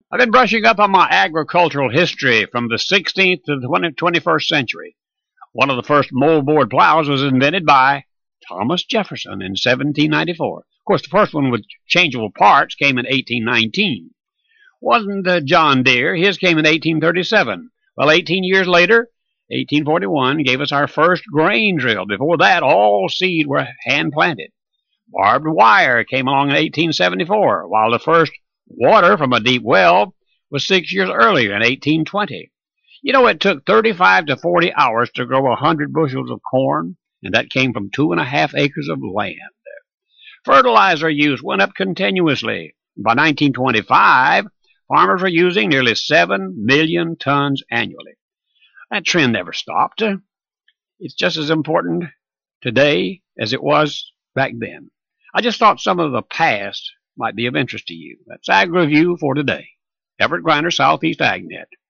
I've been brushing up on my agricultural history from the 16th to the 21st century. One of the first moldboard plows was invented by Thomas Jefferson in 1794. Of course, the first one with changeable parts came in 1819. Wasn't John Deere? His came in 1837. Well, 18 years later, 1841, gave us our first grain drill. Before that, all seed were hand-planted. Barbed wire came along in 1874, while the first water from a deep well was 6 years earlier in 1820. You know, it took 35 to 40 hours to grow 100 bushels of corn, and that came from 2.5 acres of land. Fertilizer use went up continuously. By 1925, farmers were using nearly 7 million tons annually. That trend never stopped. It's just as important today as it was back then. I just thought some of the past might be of interest to you. That's Ag Review for today. Everett Griner, Southeast AgNet.